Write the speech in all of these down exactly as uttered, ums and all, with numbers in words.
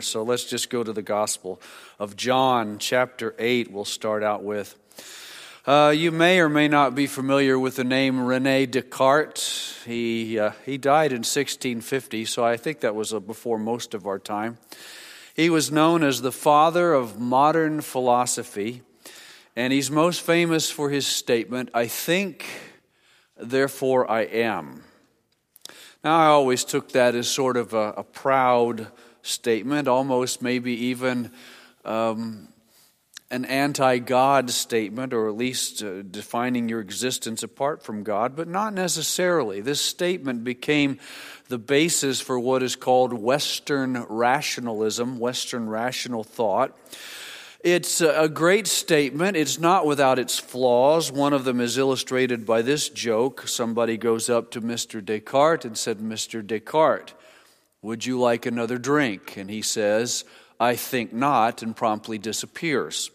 So let's just go to the Gospel of John, chapter eight, we'll start out with. Uh, you may or may not be familiar with the name René Descartes. He uh, he died in sixteen fifty, so I think that was uh, before most of our time. He was known as the father of modern philosophy, and he's most famous for his statement, "I think, therefore I am." Now, I always took that as sort of a, a proud statement, almost maybe even um, an anti-God statement, or at least uh, defining your existence apart from God, but not necessarily. This statement became the basis for what is called Western rationalism, Western rational thought. It's a great statement. It's not without its flaws. One of them is illustrated by this joke. Somebody goes up to Mister Descartes and said, "Mister Descartes, would you like another drink?" And he says, "I think not," and promptly disappears.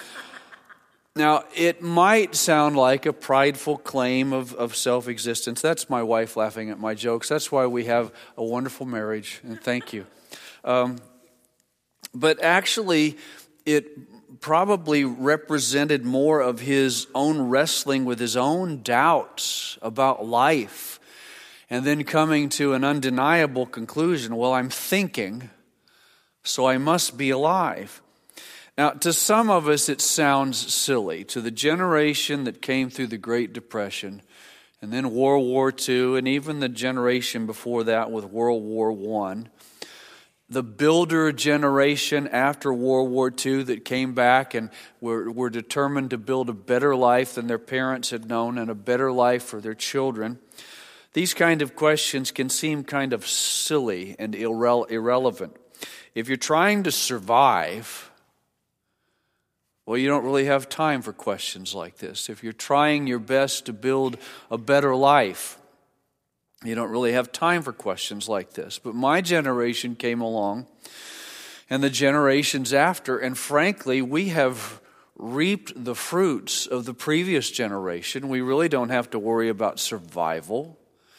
Now, it might sound like a prideful claim of, of self-existence. That's my wife laughing at my jokes. That's why we have a wonderful marriage, and thank you. Um, but actually, it probably represented more of his own wrestling with his own doubts about life, and then coming to an undeniable conclusion, well, I'm thinking, so I must be alive. Now, to some of us, it sounds silly. To the generation that came through the Great Depression, and then World War Two, and even the generation before that with World War One, the builder generation after World War Two that came back and were, were determined to build a better life than their parents had known and a better life for their children. These kind of questions can seem kind of silly and irre- irrelevant. If you're trying to survive, well, you don't really have time for questions like this. If you're trying your best to build a better life, you don't really have time for questions like this. But my generation came along, and the generations after, and frankly, we have reaped the fruits of the previous generation. We really don't have to worry about survival.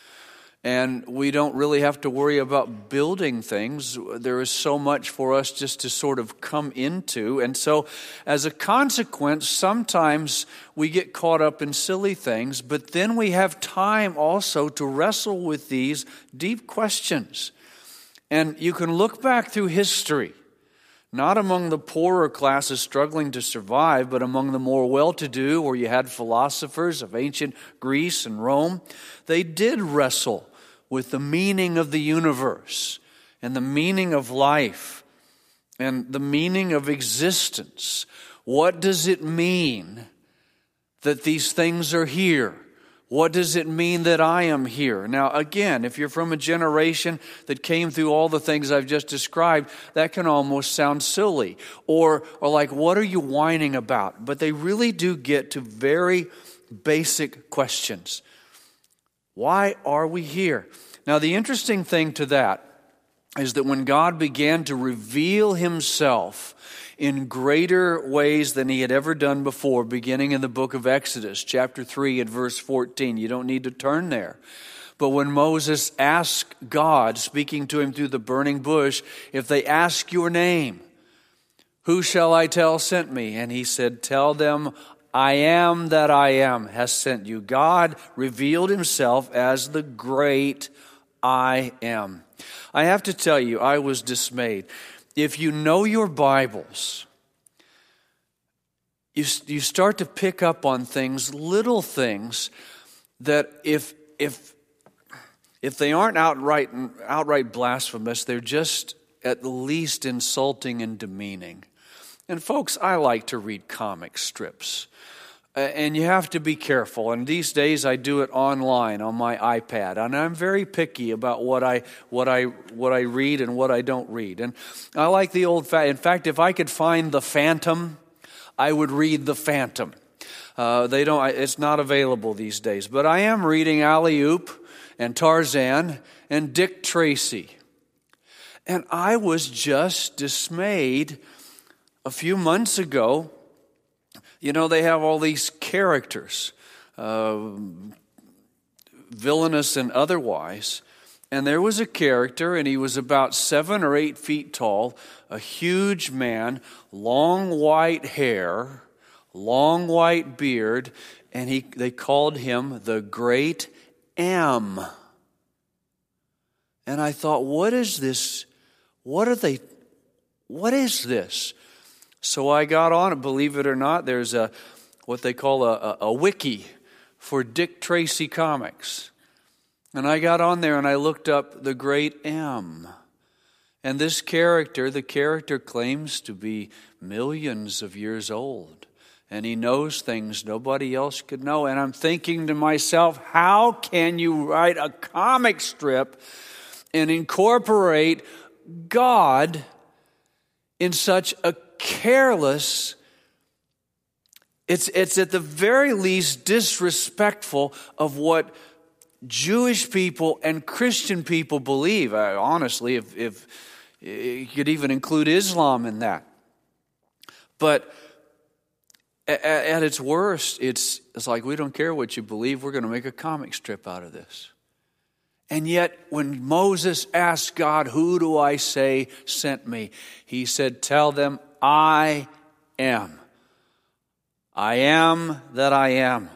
And we don't really have to worry about building things. There is so much for us just to sort of come into. And so, as a consequence, sometimes we get caught up in silly things, but then we have time also to wrestle with these deep questions. And you can look back through history, not among the poorer classes struggling to survive, but among the more well-to-do, where you had philosophers of ancient Greece and Rome. They did wrestle with the meaning of the universe and the meaning of life and the meaning of existence. What does it mean that these things are here? What does it mean that I am here? Now, again, if you're from a generation that came through all the things I've just described, that can almost sound silly. Or, or like, what are you whining about? But they really do get to very basic questions. Why are we here? Now, the interesting thing to that is that when God began to reveal himself in greater ways than he had ever done before, beginning in the book of Exodus, chapter three and verse fourteen, you don't need to turn there. But when Moses asked God, speaking to him through the burning bush, if they ask your name, who shall I tell sent me? And he said, tell them, I am that I am has sent you. God revealed himself as the great I am. I have to tell you, I was dismayed. If you know your Bibles, you, you start to pick up on things, little things, that if if if they aren't outright outright blasphemous, they're just at least insulting and demeaning. And folks, I like to read comic strips. And you have to be careful. And these days I do it online on my iPad. And I'm very picky about what I what I what I read and what I don't read. And I like the old fa- in fact, if I could find The Phantom, I would read The Phantom. Uh, they don't it's not available these days. But I am reading Alley Oop and Tarzan and Dick Tracy. And I was just dismayed a few months ago. You know, they have all these characters, uh, villainous and otherwise, And there was a character, and he was about seven or eight feet tall, a huge man, long white hair, long white beard, and he they called him the Great M. And I thought, what is this? What are they? What is this? So I got on it. Believe it or not, there's a what they call a, a, a wiki for Dick Tracy comics. And I got on there and I looked up the Great M. And this character, the character claims to be millions of years old. And he knows things nobody else could know. And I'm thinking to myself, how can you write a comic strip and incorporate God in such a careless, it's, it's at the very least disrespectful of what Jewish people and Christian people believe. Uh, honestly, if, if you could even include Islam in that. But at, at its worst, it's, it's like, we don't care what you believe. We're going to make a comic strip out of this. And yet, when Moses asked God, who do I say sent me? He said, tell them, I am. I am that I am.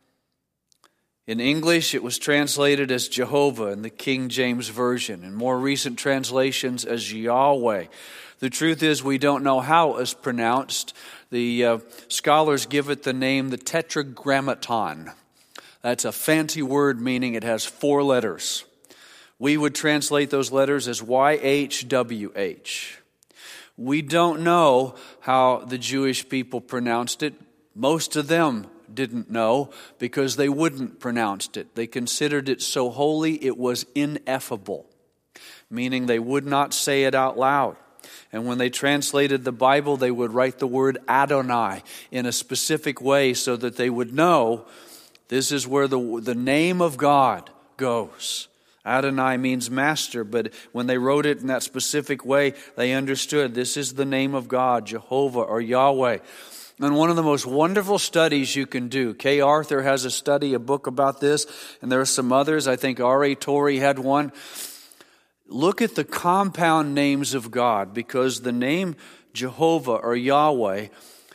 In English, it was translated as Jehovah in the King James Version. In more recent translations as Yahweh. The truth is, we don't know how it was pronounced. The uh, scholars give it the name the Tetragrammaton. That's a fancy word meaning it has four letters. We would translate those letters as Y H W H. We don't know how the Jewish people pronounced it. Most of them didn't know because they wouldn't pronounce it. They considered it so holy it was ineffable, meaning they would not say it out loud. And when they translated the Bible, they would write the word Adonai in a specific way so that they would know this is where the, the name of God goes. Adonai means master, but when they wrote it in that specific way, they understood this is the name of God, Jehovah or Yahweh. And one of the most wonderful studies you can do, Kay Arthur has a study, a book about this, and there are some others. I think R A Torrey had one. Look at the compound names of God, because the name Jehovah or Yahweh,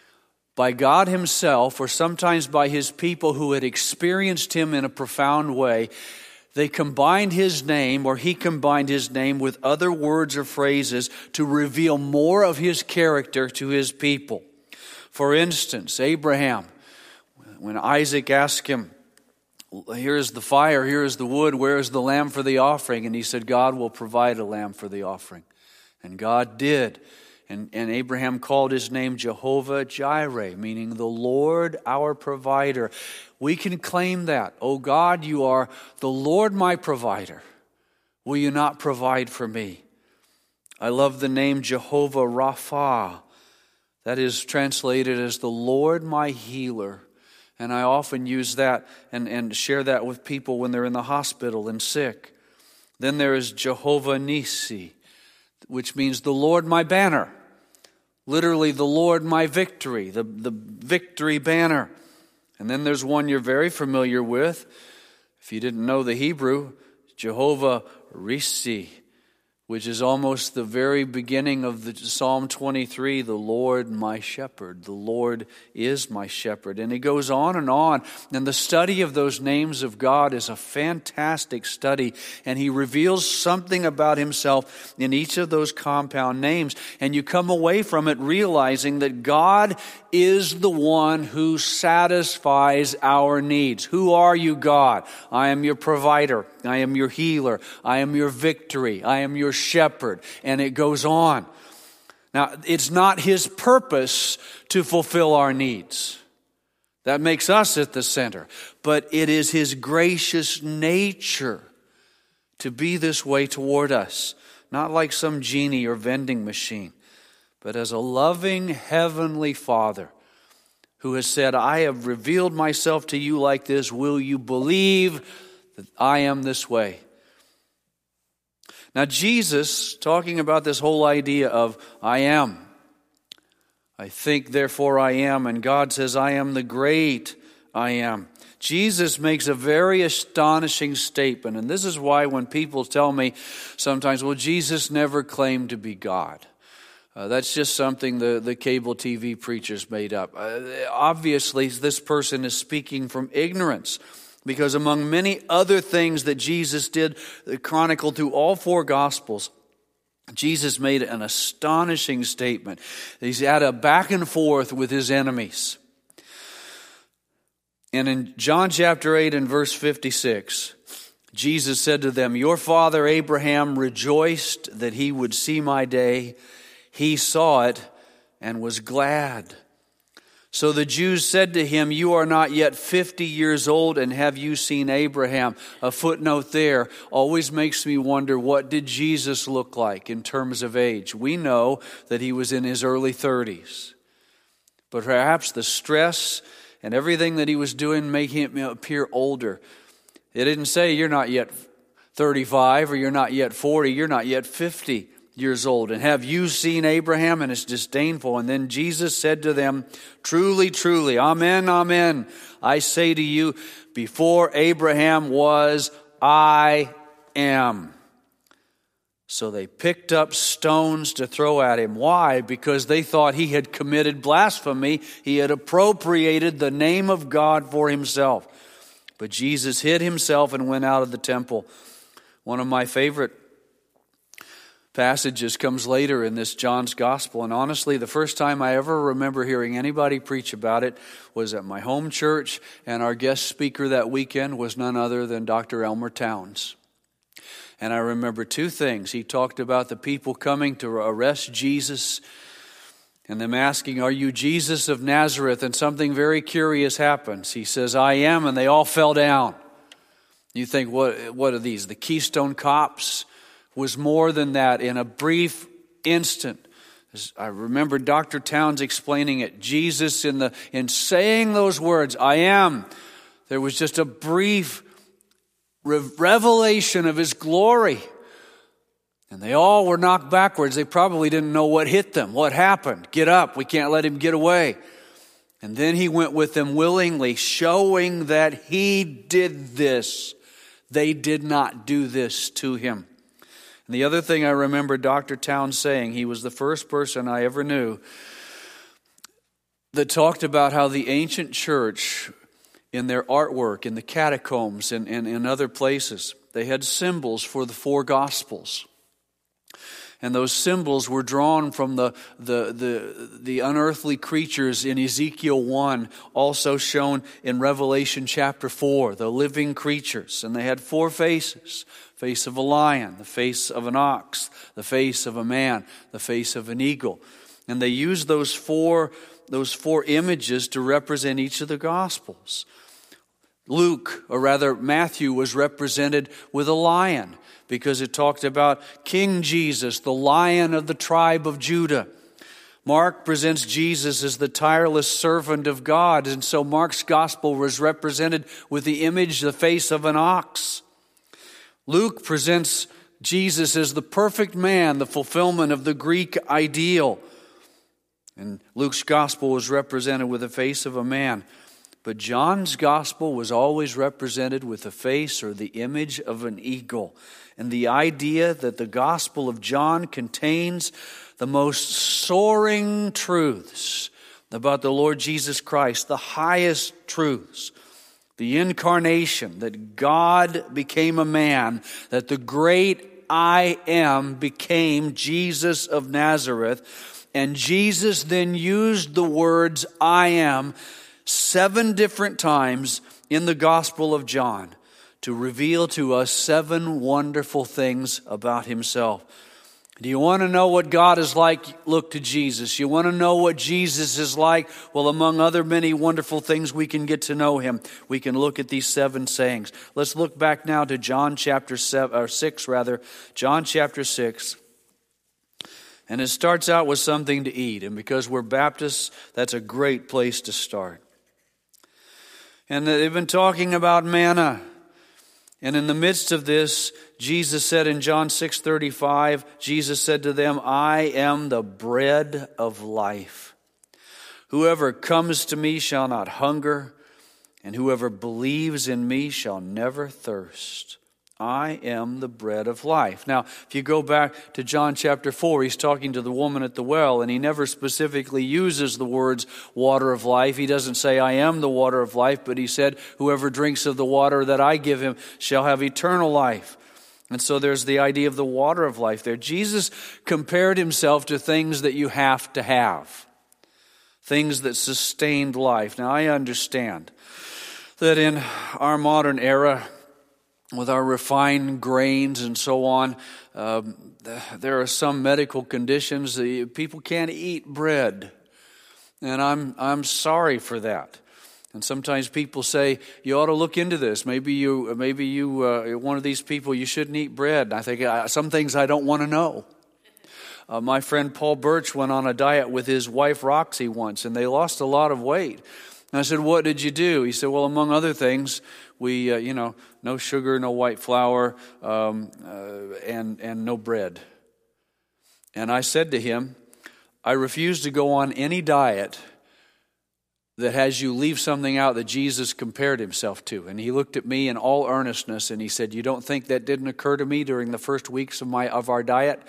by God himself, or sometimes by his people who had experienced him in a profound way, they combined his name, or he combined his name with other words or phrases to reveal more of his character to his people. For instance, Abraham, when Isaac asked him, here's the fire, here's the wood, where is the lamb for the offering? And he said, God will provide a lamb for the offering. And God did. And, and Abraham called his name Jehovah Jireh, meaning the Lord our provider. We can claim that. Oh God, you are the Lord my provider. Will you not provide for me? I love the name Jehovah Rapha. That is translated as the Lord my healer. And I often use that and, and share that with people when they're in the hospital and sick. Then there is Jehovah Nissi, which means the Lord my banner. Literally, the Lord my victory, the, the victory banner. And then there's one you're very familiar with. If you didn't know the Hebrew, Jehovah Rissi, which is almost the very beginning of the Psalm twenty-three, the Lord my shepherd. The Lord is my shepherd. And he goes on and on. And the study of those names of God is a fantastic study. And he reveals something about himself in each of those compound names. And you come away from it realizing that God is the one who satisfies our needs. Who are you, God? I am your provider. I am your healer. I am your victory. I am your shepherd. And it goes on. Now, it's not his purpose to fulfill our needs. That makes us at the center. But it is his gracious nature to be this way toward us. Not like some genie or vending machine, but as a loving heavenly Father who has said, I have revealed myself to you like this. Will you believe that I am this way? Now Jesus, talking about this whole idea of I am. I think, therefore I am. And God says, I am the great I am. Jesus makes a very astonishing statement. And this is why when people tell me sometimes, well, Jesus never claimed to be God. Uh, that's just something the, the cable T V preachers made up. Uh, obviously, this person is speaking from ignorance, because among many other things that Jesus did, chronicled through all four Gospels, Jesus made an astonishing statement. He's had a back and forth with his enemies. And in John chapter eight and verse fifty-six, Jesus said to them, "Your father Abraham rejoiced that he would see my day. He saw it and was glad." So the Jews said to him, "You are not yet fifty years old, and have you seen Abraham?" A footnote there always makes me wonder, what did Jesus look like in terms of age? We know that he was in his early thirties. But perhaps the stress and everything that he was doing making him appear older. It didn't say you're not yet thirty-five or you're not yet forty, you're not yet fifty years old. And have you seen Abraham? And it's disdainful. And then Jesus said to them, "Truly, truly, amen, amen, I say to you, before Abraham was, I am." So they picked up stones to throw at him. Why? Because they thought he had committed blasphemy. He had appropriated the name of God for himself. But Jesus hid himself and went out of the temple. One of my favorite passages comes later in this John's Gospel. And honestly, the first time I ever remember hearing anybody preach about it was at my home church. And our guest speaker that weekend was none other than Doctor Elmer Towns. And I remember two things. He talked about the people coming to arrest Jesus and them asking, "Are you Jesus of Nazareth?" And something very curious happens. He says, "I am," and they all fell down. You think, what, what are these? The Keystone Cops? Was more than that. In a brief instant, I remember Doctor Towns explaining it. Jesus, in the in saying those words, "I am," there was just a brief revelation of his glory. And they all were knocked backwards. They probably didn't know what hit them. What happened? Get up. We can't let him get away. And then he went with them willingly, showing that he did this. They did not do this to him. And the other thing I remember Doctor Towns saying, he was the first person I ever knew that talked about how the ancient church, in their artwork, in the catacombs, and in, in, in other places, they had symbols for the four Gospels. And those symbols were drawn from the, the, the, the unearthly creatures in Ezekiel one, also shown in Revelation chapter four, the living creatures. And they had four faces: face of a lion, the face of an ox, the face of a man, the face of an eagle. And they used those four, those four images to represent each of the Gospels. Luke, or rather Matthew, was represented with a lion, because it talked about King Jesus, the Lion of the tribe of Judah. Mark presents Jesus as the tireless servant of God, and so Mark's gospel was represented with the image, the face of an ox. Luke presents Jesus as the perfect man, the fulfillment of the Greek ideal. And Luke's gospel was represented with the face of a man. But John's gospel was always represented with the face or the image of an eagle. And the idea that the Gospel of John contains the most soaring truths about the Lord Jesus Christ, the highest truths, the incarnation, that God became a man, that the great I Am became Jesus of Nazareth, and Jesus then used the words I am seven different times in the Gospel of John to reveal to us seven wonderful things about himself. Do you want to know what God is like? Look to Jesus. You want to know what Jesus is like? Well, among other many wonderful things we can get to know him, we can look at these seven sayings. Let's look back now to John chapter seven, or six rather, John chapter six. And it starts out with something to eat. And because we're Baptists, that's a great place to start. And they've been talking about manna. And in the midst of this, Jesus said in John six thirty-five, Jesus said to them, I am the bread of life. Whoever comes to me shall not hunger, and whoever believes in me shall never thirst. I am the bread of life. Now, if you go back to John chapter four, he's talking to the woman at the well, and he never specifically uses the words water of life. He doesn't say, I am the water of life, but he said, whoever drinks of the water that I give him shall have eternal life. And so there's the idea of the water of life there. Jesus compared himself to things that you have to have, things that sustained life. Now, I understand that in our modern era, with our refined grains and so on, um, there are some medical conditions that people can't eat bread, and I'm I'm sorry for that. And sometimes people say you ought to look into this. Maybe you maybe you uh, one of these people, you shouldn't eat bread. And I think uh, some things I don't want to know. Uh, my friend Paul Birch went on a diet with his wife Roxy once, and they lost a lot of weight. And I said, what did you do? He said, well, among other things, we, uh, you know, no sugar, no white flour, um, uh, and and no bread. And I said to him, I refuse to go on any diet that has you leave something out that Jesus compared himself to. And he looked at me in all earnestness, and he said, you don't think that didn't occur to me during the first weeks of my of our diet?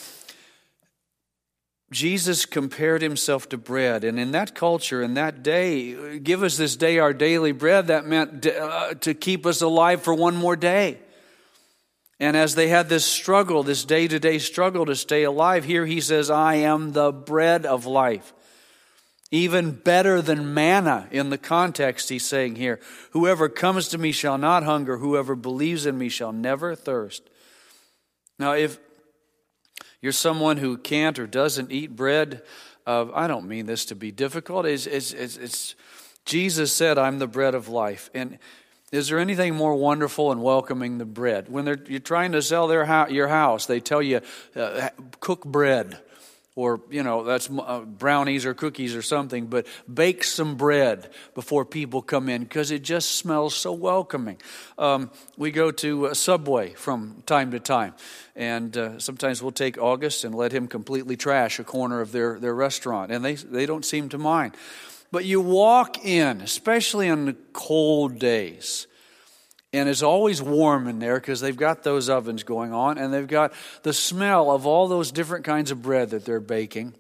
Jesus compared himself to bread, and in that culture, in that day, give us this day our daily bread, that meant uh, to keep us alive for one more day. And as they had this struggle, this day-to-day struggle to stay alive, here he says, I am the bread of life. Even better than manna in the context he's saying here. Whoever comes to me shall not hunger, whoever believes in me shall never thirst. Now, if you're someone who can't or doesn't eat bread, uh, I don't mean this to be difficult. It's, it's, it's, it's Jesus said, I'm the bread of life. And is there anything more wonderful and welcoming than bread? When they're, you're trying to sell their ho- your house, they tell you, uh, cook bread. Or, you know, that's uh, brownies or cookies or something, but bake some bread before people come in because it just smells so welcoming. Um, we go to uh, Subway from time to time, and uh, sometimes we'll take August and let him completely trash a corner of their, their restaurant, and they they don't seem to mind. But you walk in, especially on the cold days, and it's always warm in there because they've got those ovens going on, and they've got the smell of all those different kinds of bread that they're baking.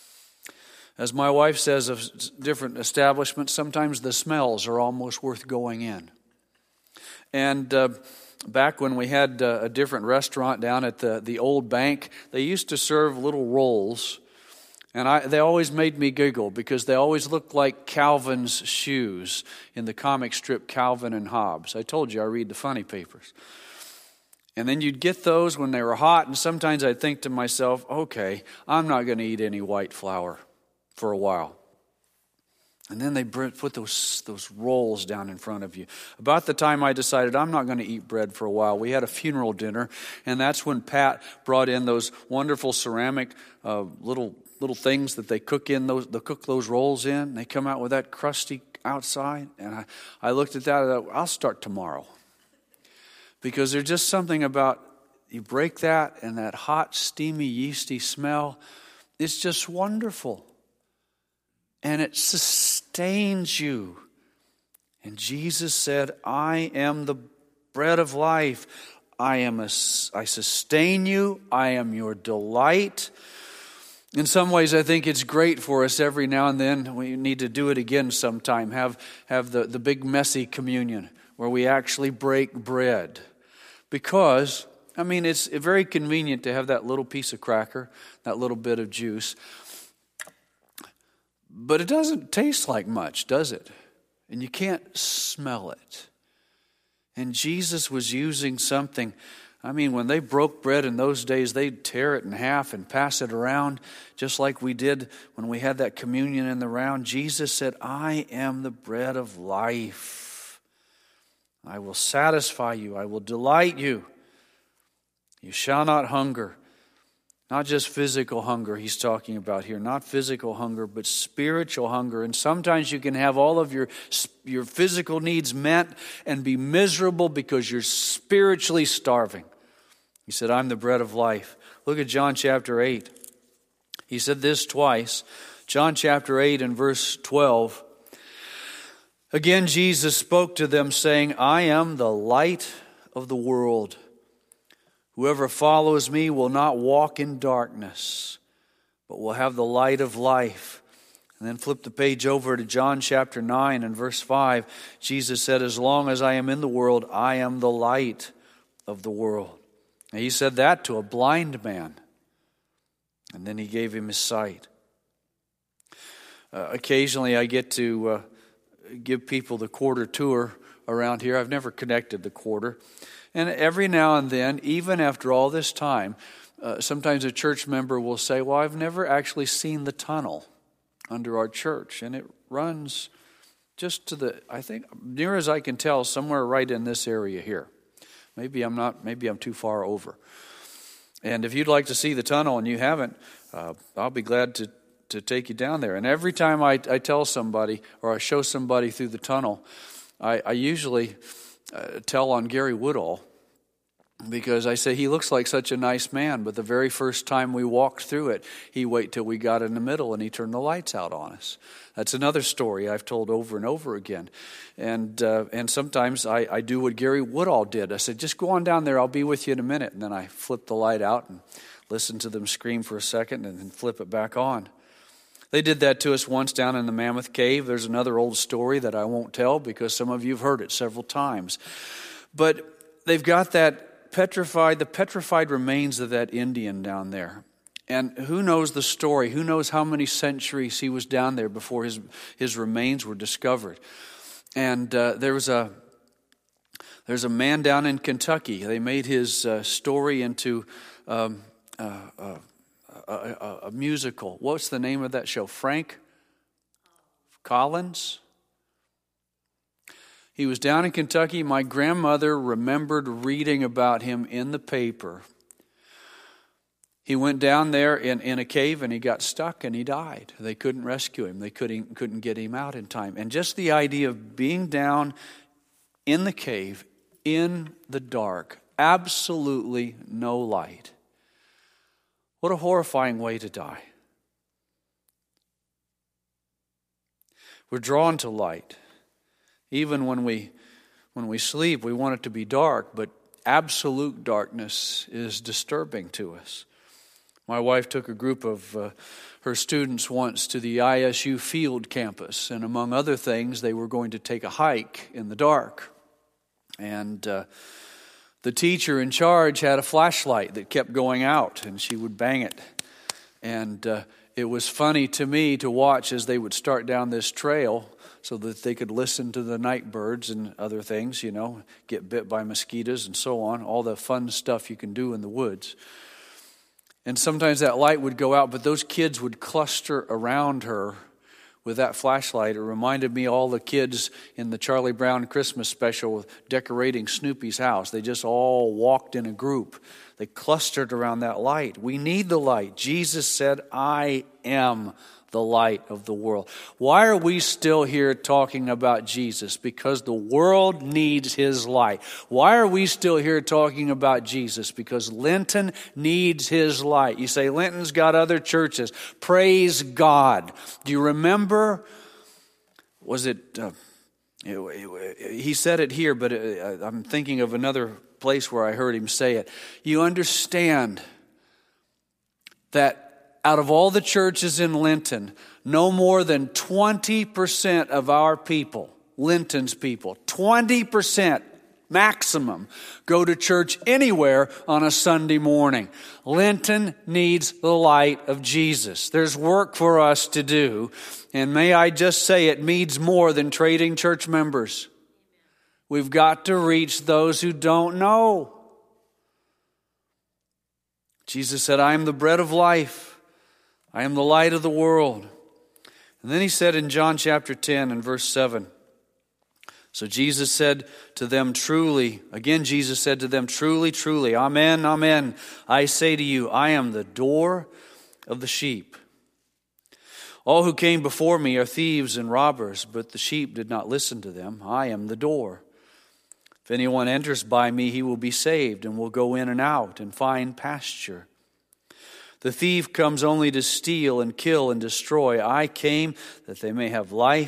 As my wife says of different establishments, sometimes the smells are almost worth going in. And uh, back when we had uh, a different restaurant down at the, the old bank, they used to serve little rolls. And I, they always made me giggle because they always looked like Calvin's shoes in the comic strip Calvin and Hobbes. I told you I read the funny papers. And then you'd get those when they were hot, and sometimes I'd think to myself, okay, I'm not going to eat any white flour for a while. And then they put those those rolls down in front of you. About the time I decided I'm not going to eat bread for a while, we had a funeral dinner, and that's when Pat brought in those wonderful ceramic uh, little little things that they cook in those they cook those rolls in. They come out with that crusty outside, and I, I looked at that and I thought, I'll start tomorrow. Because there's just something about, you break that and that hot, steamy, yeasty smell, it's just wonderful. And it sustains you. And Jesus said, I am the bread of life. I am a, I sustain you. I am your delight. In some ways, I think it's great for us every now and then. We need to do it again sometime. Have, have the, the big messy communion where we actually break bread. Because, I mean, it's very convenient to have that little piece of cracker, that little bit of juice. But it doesn't taste like much, does it? And you can't smell it. And Jesus was using something. I mean, when they broke bread in those days, they'd tear it in half and pass it around, just like we did when we had that communion in the round. Jesus said, I am the bread of life. I will satisfy you. I will delight you. You shall not hunger. Not just physical hunger he's talking about here. Not physical hunger, but spiritual hunger. And sometimes you can have all of your, your physical needs met and be miserable because you're spiritually starving. He said, I'm the bread of life. Look at John chapter eight. He said this twice. John chapter eight and verse twelve. Again, Jesus spoke to them, saying, I am the light of the world. Whoever follows me will not walk in darkness, but will have the light of life. And then flip the page over to John chapter nine and verse five. Jesus said, as long as I am in the world, I am the light of the world. And he said that to a blind man. And then he gave him his sight. Uh, occasionally I get to uh, give people the quarter tour around here. I've never connected the quarter. And every now and then, even after all this time, uh, sometimes a church member will say, well, I've never actually seen the tunnel under our church. And it runs just to the, I think, near as I can tell, somewhere right in this area here. Maybe I'm not, maybe I'm too far over. And if you'd like to see the tunnel and you haven't, uh, I'll be glad to to take you down there. And every time I, I tell somebody or I show somebody through the tunnel, I, I usually uh, tell on Gary Woodall, because I say he looks like such a nice man, but the very first time we walked through it, he waited till we got in the middle and he turned the lights out on us. That's another story I've told over and over again. And uh, and sometimes I, I do what Gary Woodall did. I said, just go on down there, I'll be with you in a minute. And then I flip the light out and listen to them scream for a second and then flip it back on. They did that to us once down in the Mammoth Cave. There's another old story that I won't tell because some of you have heard it several times. But they've got that petrified, the petrified remains of that Indian down there. And who knows the story? Who knows how many centuries he was down there before his, his remains were discovered? And uh, there was a there's a man down in Kentucky. They made his uh, story into um, uh, uh, A, a, a musical. What's the name of that show? Frank Collins? He was down in Kentucky. My grandmother remembered reading about him in the paper. He went down there in, in a cave and he got stuck and he died. They couldn't rescue him. They couldn't, couldn't get him out in time. And just the idea of being down in the cave, in the dark, absolutely no light. What a horrifying way to die. We're drawn to light. Even when we when we sleep, we want it to be dark, but absolute darkness is disturbing to us. My wife took a group of uh, her students once to the I S U field campus, and among other things, they were going to take a hike in the dark. And uh, the teacher in charge had a flashlight that kept going out, and she would bang it. And uh, it was funny to me to watch as they would start down this trail so that they could listen to the night birds and other things, you know, get bit by mosquitoes and so on, all the fun stuff you can do in the woods. And sometimes that light would go out, but those kids would cluster around her with that flashlight. It reminded me of all the kids in the Charlie Brown Christmas special decorating Snoopy's house. They just all walked in a group. They clustered around that light. We need the light. Jesus said, I am the light of the world. Why are we still here talking about Jesus? Because the world needs his light. Why are we still here talking about Jesus? Because Linton needs his light. You say, Linton's got other churches. Praise God. Do you remember, was it, uh, he said it here, but I'm thinking of another place where I heard him say it. You understand that out of all the churches in Linton, no more than twenty percent of our people, Linton's people, twenty percent maximum, go to church anywhere on a Sunday morning. Linton needs the light of Jesus. There's work for us to do. And may I just say, it needs more than trading church members. We've got to reach those who don't know. Jesus said, I am the bread of life. I am the light of the world. And then he said in John chapter ten and verse seven, so Jesus said to them, truly, again Jesus said to them, truly, truly, amen, amen, I say to you, I am the door of the sheep. All who came before me are thieves and robbers, but the sheep did not listen to them. I am the door. If anyone enters by me, he will be saved and will go in and out and find pasture. The thief comes only to steal and kill and destroy. I came that they may have life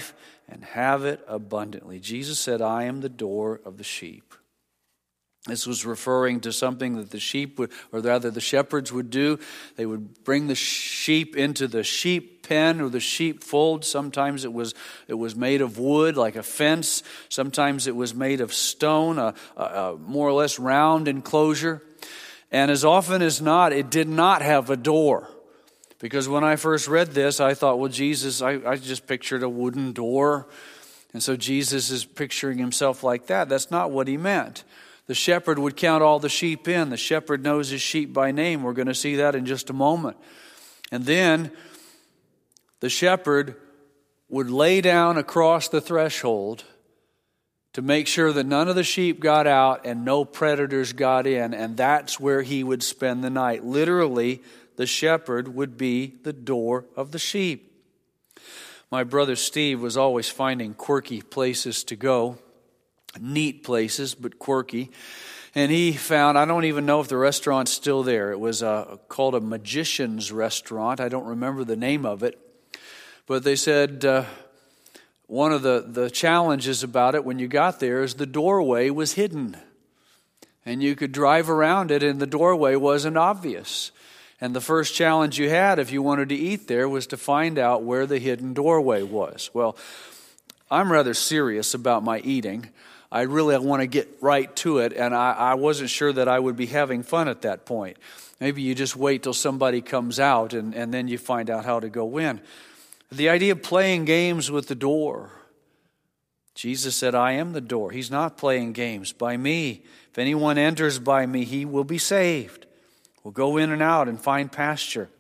and have it abundantly. Jesus said, I am the door of the sheep. This was referring to something that the sheep would, or rather the shepherds would do. They would bring the sheep into the sheep pen or the sheep fold. Sometimes it was it was made of wood, like a fence. Sometimes it was made of stone, a, a, a more or less round enclosure. And as often as not, it did not have a door. Because when I first read this, I thought, well, Jesus, I, I just pictured a wooden door. And so Jesus is picturing himself like that. That's not what he meant. The shepherd would count all the sheep in. The shepherd knows his sheep by name. We're going to see that in just a moment. And then the shepherd would lay down across the threshold to make sure that none of the sheep got out and no predators got in. And that's where he would spend the night. Literally, the shepherd would be the door of the sheep. My brother Steve was always finding quirky places to go. Neat places, but quirky. And he found, I don't even know if the restaurant's still there. It was uh, called a magician's restaurant. I don't remember the name of it. But they said uh, one of the, the challenges about it when you got there is the doorway was hidden. And you could drive around it and the doorway wasn't obvious. And the first challenge you had if you wanted to eat there was to find out where the hidden doorway was. Well, I'm rather serious about my eating. I really want to get right to it, and I, I wasn't sure that I would be having fun at that point. Maybe you just wait till somebody comes out, and, and then you find out how to go in. The idea of playing games with the door. Jesus said, I am the door. He's not playing games by me. If anyone enters by me, he will be saved. We'll go in and out and find pasture.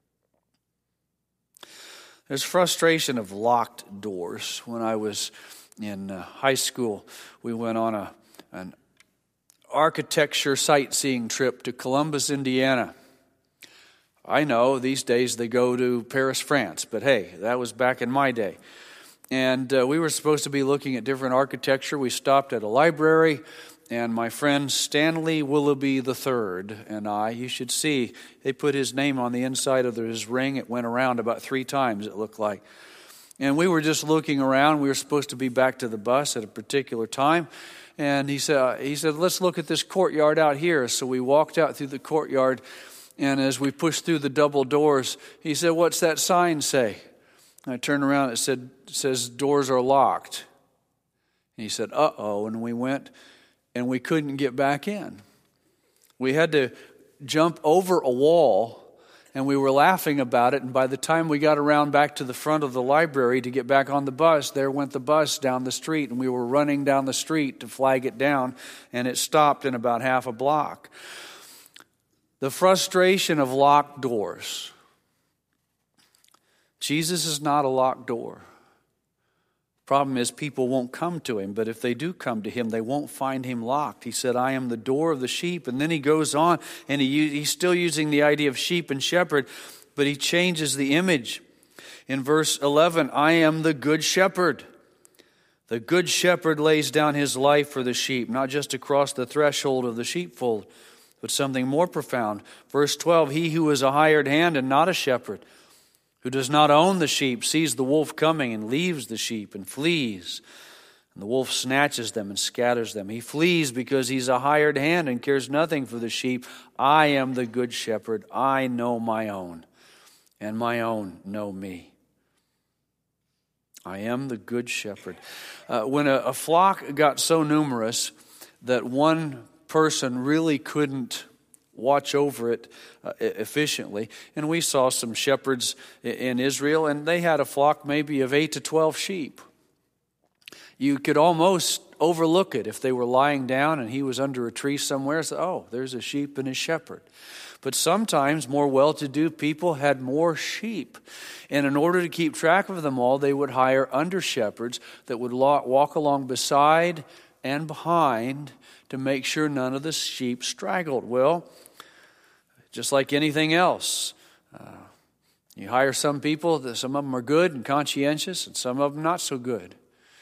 There's frustration of locked doors. When I was in uh, high school, we went on a an architecture sightseeing trip to Columbus, Indiana. I know these days they go to Paris, France, but hey, that was back in my day. And uh, we were supposed to be looking at different architecture. We stopped at a library, and my friend Stanley Willoughby the third and I, you should see, they put his name on the inside of his ring. It went around about three times, it looked like. And we were just looking around. We were supposed to be back to the bus at a particular time. And he said, he said, let's look at this courtyard out here. So we walked out through the courtyard. And as we pushed through the double doors, he said, what's that sign say? And I turned around. It said, it says doors are locked. And he said, uh-oh. And we went, and we couldn't get back in. We had to jump over a wall. And we were laughing about it, and by the time we got around back to the front of the library to get back on the bus, there went the bus down the street, and we were running down the street to flag it down, and it stopped in about half a block. The frustration of locked doors. Jesus is not a locked door. Problem is, people won't come to him, but if they do come to him, they won't find him locked. He said, I am the door of the sheep. And then he goes on, and he, he's still using the idea of sheep and shepherd, but he changes the image. In verse eleven, I am the good shepherd. The good shepherd lays down his life for the sheep, not just across the threshold of the sheepfold, but something more profound. Verse twelve, he who is a hired hand and not a shepherd, who does not own the sheep, sees the wolf coming and leaves the sheep and flees. And the wolf snatches them and scatters them. He flees because he's a hired hand and cares nothing for the sheep. I am the good shepherd. I know my own, and my own know me. I am the good shepherd. Uh, when a, a flock got so numerous that one person really couldn't watch over it uh, efficiently. And we saw some shepherds in Israel, and they had a flock maybe of eight to twelve sheep. You could almost overlook it if they were lying down and he was under a tree somewhere. So, oh, there's a sheep and a shepherd. But sometimes more well-to-do people had more sheep. And in order to keep track of them all, they would hire under-shepherds that would walk along beside and behind to make sure none of the sheep straggled. Well, just like anything else, uh, you hire some people, that some of them are good and conscientious, and some of them not so good.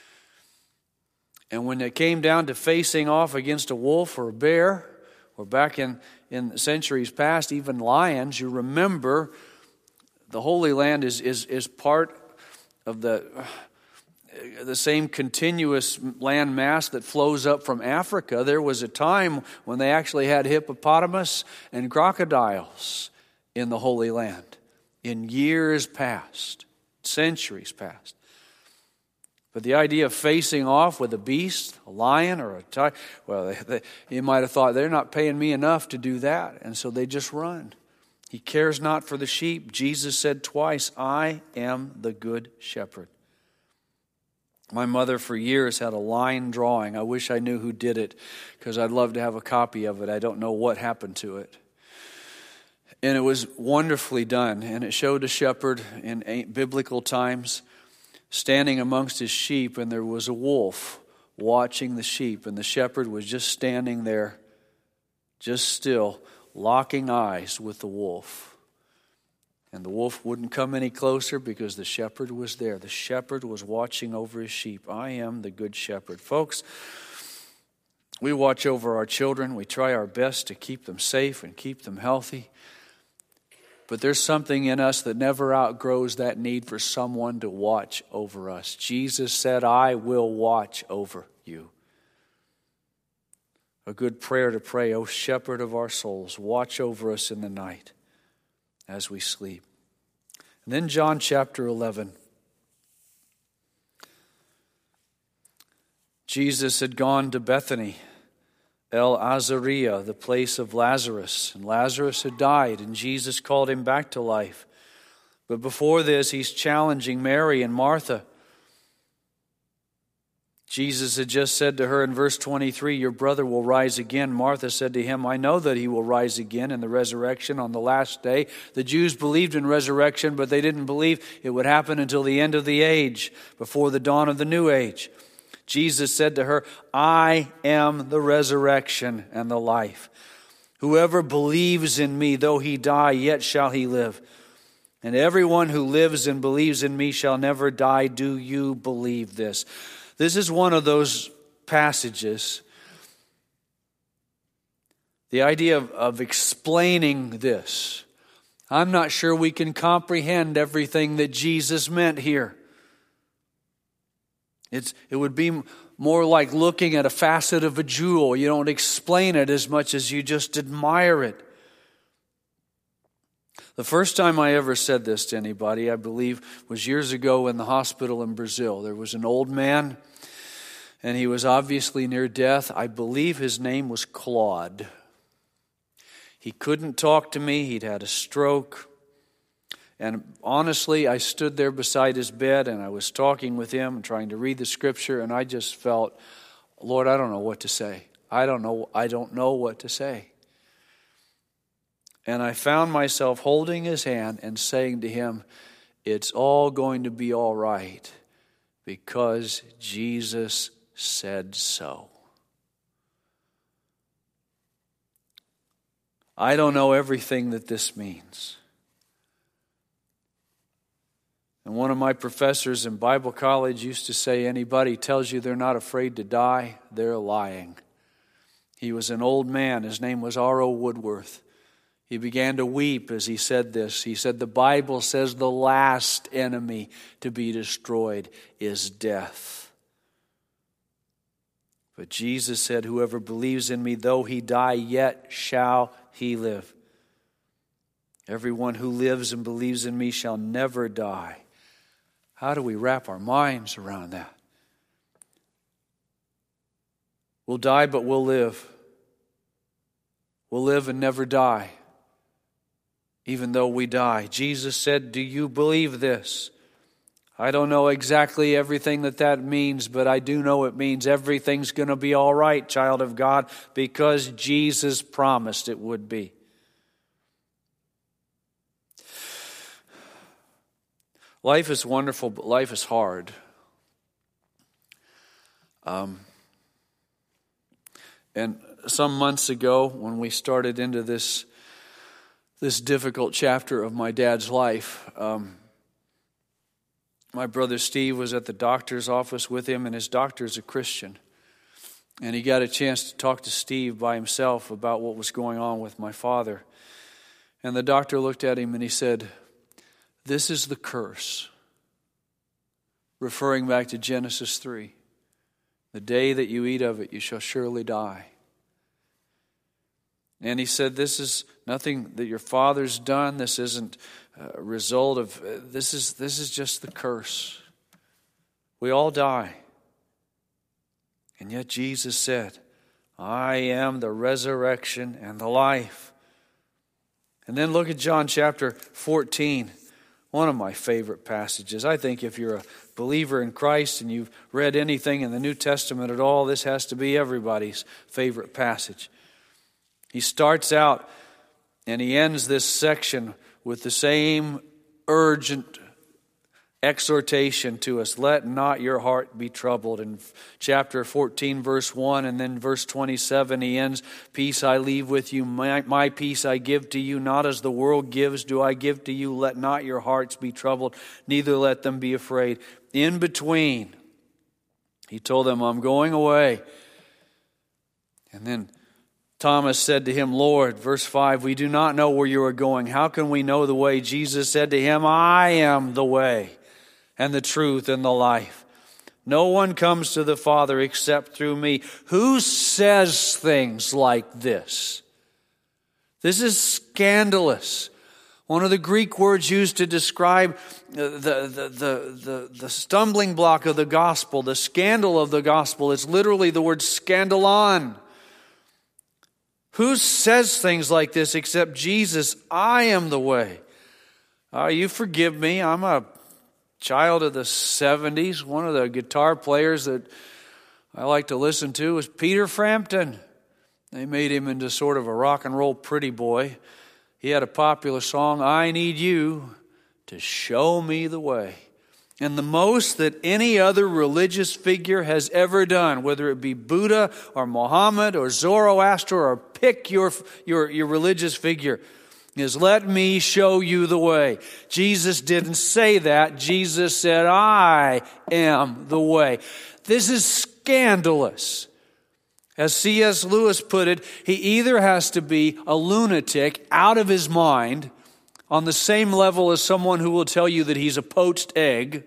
And when it came down to facing off against a wolf or a bear, or back in, in centuries past, even lions, you remember the Holy Land is, is, is part of the the same continuous land mass that flows up from Africa. There was a time when they actually had hippopotamus and crocodiles in the Holy Land in years past, centuries past. But the idea of facing off with a beast, a lion or a tiger, well, they, they, you might have thought, they're not paying me enough to do that. And so they just run. He cares not for the sheep. Jesus said twice, I am the good shepherd. My mother for years had a line drawing. I wish I knew who did it because I'd love to have a copy of it. I don't know what happened to it. And it was wonderfully done. And it showed a shepherd in biblical times standing amongst his sheep, and there was a wolf watching the sheep. And the shepherd was just standing there, just still, locking eyes with the wolf. And the wolf wouldn't come any closer because the shepherd was there. The shepherd was watching over his sheep. I am the good shepherd. Folks, we watch over our children. We try our best to keep them safe and keep them healthy. But there's something in us that never outgrows that need for someone to watch over us. Jesus said, I will watch over you. A good prayer to pray, O shepherd of our souls, watch over us in the night as we sleep. And then John chapter eleven. Jesus had gone to Bethany, El Azariah, the place of Lazarus. And Lazarus had died, and Jesus called him back to life. But before this, he's challenging Mary and Martha. Jesus had just said to her in verse twenty-three, your brother will rise again. Martha said to him, I know that he will rise again in the resurrection on the last day. The Jews believed in resurrection, but they didn't believe it would happen until the end of the age, before the dawn of the new age. Jesus said to her, I am the resurrection and the life. Whoever believes in me, though he die, yet shall he live. And everyone who lives and believes in me shall never die. Do you believe this? This is one of those passages. The idea of, of explaining this. I'm not sure we can comprehend everything that Jesus meant here. It's, it would be more like looking at a facet of a jewel. You don't explain it as much as you just admire it. The first time I ever said this to anybody, I believe, was years ago in the hospital in Brazil. There was an old man, and he was obviously near death. I believe his name was Claude. He couldn't talk to me. He'd had a stroke. And honestly, I stood there beside his bed, and I was talking with him and trying to read the scripture, and I just felt, Lord, I don't know what to say. I don't know, I don't know what to say. And I found myself holding his hand and saying to him, it's all going to be all right because Jesus said so. I don't know everything that this means. And one of my professors in Bible college used to say, anybody tells you they're not afraid to die, they're lying. He was an old man. His name was R O Woodworth. He began to weep as he said this. He said, the Bible says the last enemy to be destroyed is death. But Jesus said, whoever believes in me, though he die, yet shall he live. Everyone who lives and believes in me shall never die. How do we wrap our minds around that? We'll die, but we'll live. We'll live and never die, even though we die. Jesus said, do you believe this? I don't know exactly everything that that means, but I do know it means everything's going to be all right, child of God, because Jesus promised it would be. Life is wonderful, but life is hard. Um, and some months ago, when we started into this this difficult chapter of my dad's life, um, my brother Steve was at the doctor's office with him, and his doctor's a Christian. And he got a chance to talk to Steve by himself about what was going on with my father. And the doctor looked at him and he said, this is the curse. referring back to Genesis three. The day that you eat of it, you shall surely die. And he said, this is nothing that your father's done. This isn't a result of, uh, this is this is just the curse. We all die. And yet Jesus said, I am the resurrection and the life. And then look at John chapter fourteen, one of my favorite passages. I think if you're a believer in Christ and you've read anything in the New Testament at all, this has to be everybody's favorite passage. He starts out and he ends this section with the same urgent exhortation to us. Let not your heart be troubled. In chapter fourteen, verse one, and then verse twenty-seven, he ends, peace I leave with you, my, my peace I give to you, not as the world gives do I give to you. Let not your hearts be troubled, neither let them be afraid. In between, he told them, I'm going away. And then Thomas said to him, Lord, verse five, we do not know where you are going. How can we know the way? Jesus said to him, I am the way and the truth and the life. No one comes to the Father except through me. Who says things like this? This is scandalous. One of the Greek words used to describe the, the, the, the, the stumbling block of the gospel, the scandal of the gospel, is literally the word scandalon. Who says things like this except Jesus? I am the way. Uh, you forgive me. I'm a child of the seventies. One of the guitar players that I like to listen to was Peter Frampton. They made him into sort of a rock and roll pretty boy. He had a popular song, I Need You to Show Me the Way. And the most that any other religious figure has ever done, whether it be Buddha or Muhammad or Zoroaster or pick your, your, your religious figure, is let me show you the way. Jesus didn't say that. Jesus said, I am the way. This is scandalous. As C S Lewis put it, he either has to be a lunatic out of his mind on the same level as someone who will tell you that he's a poached egg,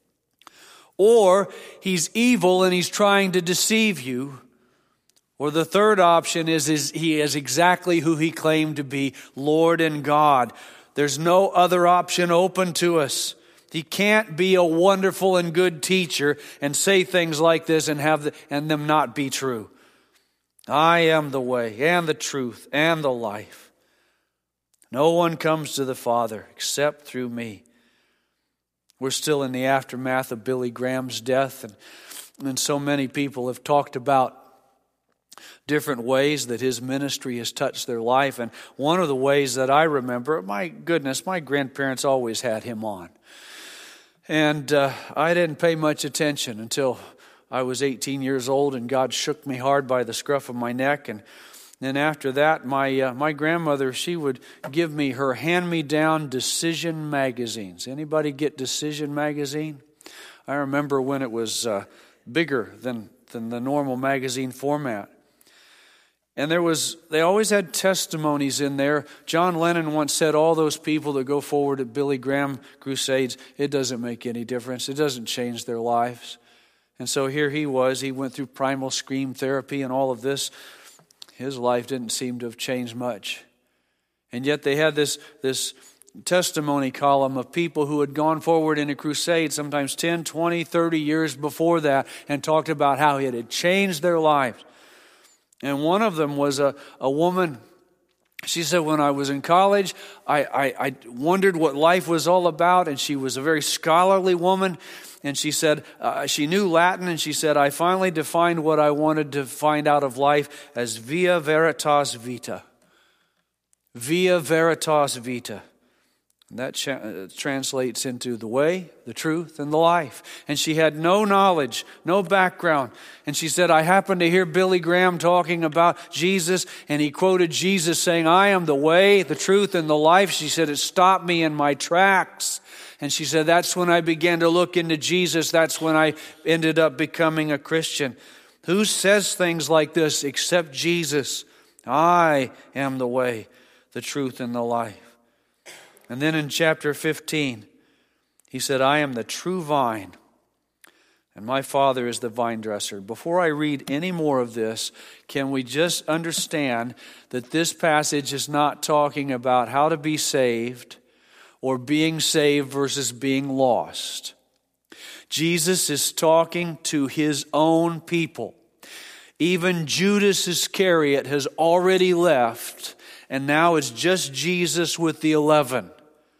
or he's evil and he's trying to deceive you, or the third option is, is he is exactly who he claimed to be, Lord and God. There's no other option open to us. He can't be a wonderful and good teacher and say things like this and have the, and them not be true. I am the way and the truth and the life. No one comes to the Father except through me. We're still in the aftermath of Billy Graham's death, and, and so many people have talked about different ways that his ministry has touched their life. And one of the ways that I remember, my goodness, my grandparents always had him on. And uh, I didn't pay much attention until I was eighteen years old, and God shook me hard by the scruff of my neck. And then after that, my uh, my grandmother, she would give me her hand-me-down Decision magazines. Anybody get Decision magazine? I remember when it was uh, bigger than, than the normal magazine format. And there was, they always had testimonies in there. John Lennon once said, all those people that go forward at Billy Graham crusades, it doesn't make any difference. It doesn't change their lives. And so here he was. He went through primal scream therapy and all of this. His life didn't seem to have changed much. And yet they had this, this testimony column of people who had gone forward in a crusade sometimes ten, twenty, thirty years before that and talked about how it had changed their lives. And one of them was a, a woman. She said, when I was in college, I, I, I wondered what life was all about. And she was a very scholarly woman. And she said, uh, she knew Latin. And she said, I finally defined what I wanted to find out of life as via veritas vita. Via veritas vita. And that cha- translates into the way, the truth, and the life. And she had no knowledge, no background. And she said, I happened to hear Billy Graham talking about Jesus, and he quoted Jesus saying, I am the way, the truth, and the life. She said, it stopped me in my tracks. And she said, that's when I began to look into Jesus. That's when I ended up becoming a Christian. Who says things like this except Jesus? I am the way, the truth, and the life. And then in chapter fifteen, he said, I am the true vine, and my Father is the vine dresser. Before I read any more of this, can we just understand that this passage is not talking about how to be saved or being saved versus being lost. Jesus is talking to his own people. Even Judas Iscariot has already left, and now it's just Jesus with the eleven.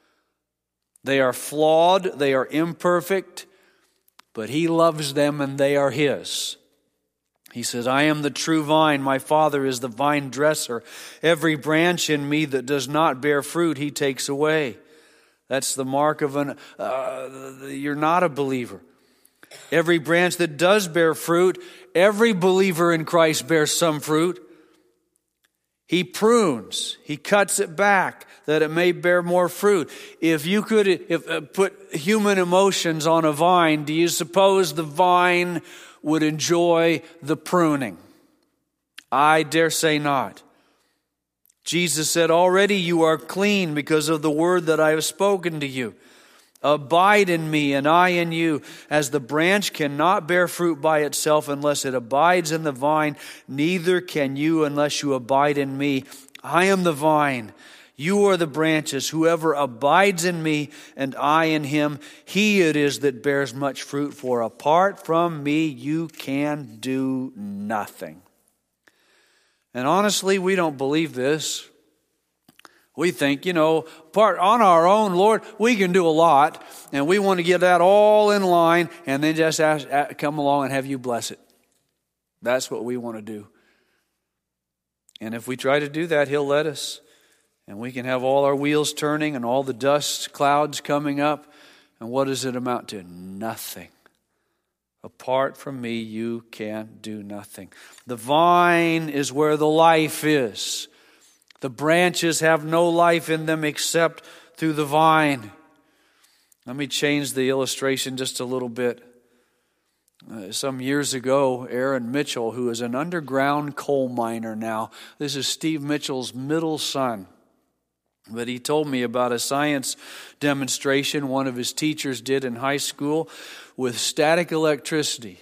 They are flawed, they are imperfect, but he loves them and they are his. He says, I am the true vine, my Father is the vine dresser. Every branch in me that does not bear fruit, he takes away. That's the mark of an, uh, you're not a believer. Every branch that does bear fruit, every believer in Christ bears some fruit. He prunes, he cuts it back that it may bear more fruit. If you could if, uh, put human emotions on a vine, do you suppose the vine would enjoy the pruning? I dare say not. Jesus said, already you are clean because of the word that I have spoken to you. Abide in me and I in you. As the branch cannot bear fruit by itself unless it abides in the vine, neither can you unless you abide in me. I am the vine. You are the branches. Whoever abides in me and I in him, he it is that bears much fruit. For apart from me, you can do nothing. And honestly, we don't believe this. We think, you know, part on our own, Lord, we can do a lot, and we want to get that all in line, and then just ask, come along and have you bless it. That's what we want to do. And if we try to do that, he'll let us. And we can have all our wheels turning and all the dust clouds coming up. And what does it amount to? Nothing. Apart from me, you can do nothing. The vine is where the life is. The branches have no life in them except through the vine. Let me change the illustration just a little bit. Uh, some years ago, Aaron Mitchell, who is an underground coal miner now, this is Steve Mitchell's middle son. But he told me about a science demonstration one of his teachers did in high school with static electricity.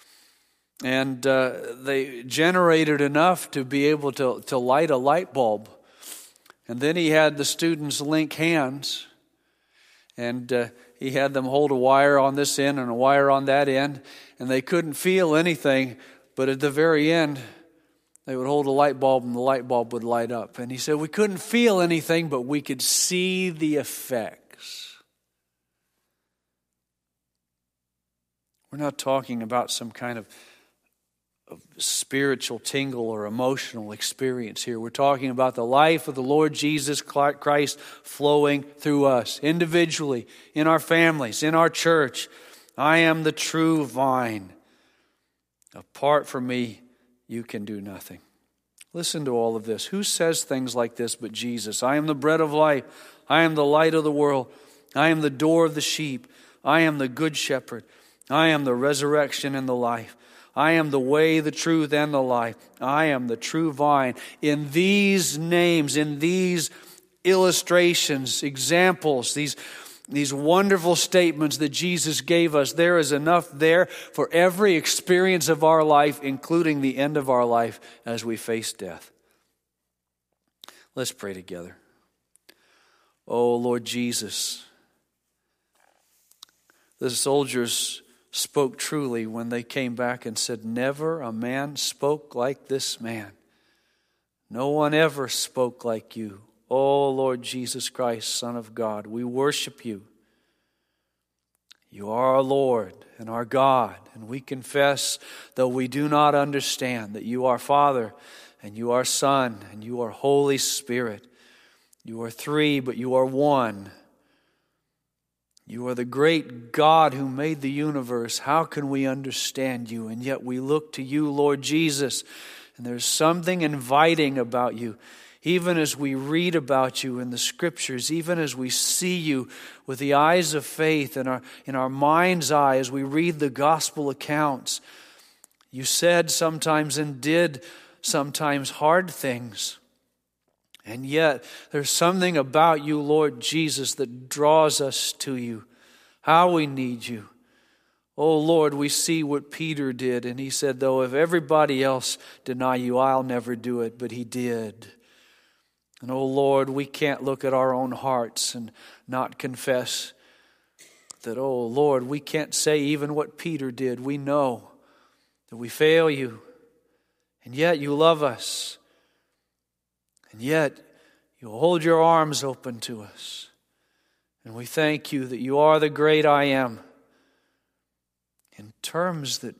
And uh, they generated enough to be able to, to light a light bulb. And then he had the students link hands. And uh, he had them hold a wire on this end and a wire on that end. And they couldn't feel anything. But at the very end, they would hold a light bulb and the light bulb would light up. And he said, we couldn't feel anything, but we could see the effects. We're not talking about some kind of, of spiritual tingle or emotional experience here. We're talking about the life of the Lord Jesus Christ flowing through us, individually, in our families, in our church. I am the true vine. Apart from me, you can do nothing. Listen to all of this. Who says things like this but Jesus? I am the bread of life. I am the light of the world. I am the door of the sheep. I am the good shepherd. I am the resurrection and the life. I am the way, the truth, and the life. I am the true vine. In these names, in these illustrations, examples, these These wonderful statements that Jesus gave us, there is enough there for every experience of our life, including the end of our life as we face death. Let's pray together. Oh, Lord Jesus, the soldiers spoke truly when they came back and said, never a man spoke like this man. No one ever spoke like you. Oh, Lord Jesus Christ, Son of God, we worship you. You are our Lord and our God, and we confess, though we do not understand, that you are Father, and you are Son, and you are Holy Spirit. You are three, but you are one. You are the great God who made the universe. How can we understand you? And yet we look to you, Lord Jesus, and there's something inviting about you. Even as we read about you in the Scriptures, even as we see you with the eyes of faith in our, in our mind's eye as we read the gospel accounts, you said sometimes and did sometimes hard things. And yet there's something about you, Lord Jesus, that draws us to you. How we need you. Oh Lord, we see what Peter did, and he said, though if everybody else deny you, I'll never do it, but he did. And oh Lord, we can't look at our own hearts and not confess that, oh Lord, we can't say even what Peter did. We know that we fail you, and yet you love us, and yet you hold your arms open to us. And we thank you that you are the great I am, in terms that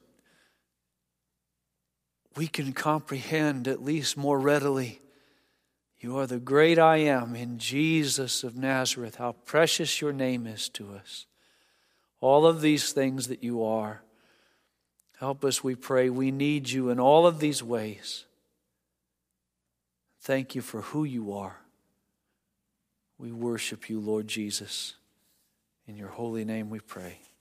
we can comprehend at least more readily. You are the great I am in Jesus of Nazareth. How precious your name is to us. All of these things that you are. Help us, we pray. We need you in all of these ways. Thank you for who you are. We worship you, Lord Jesus. In your holy name we pray.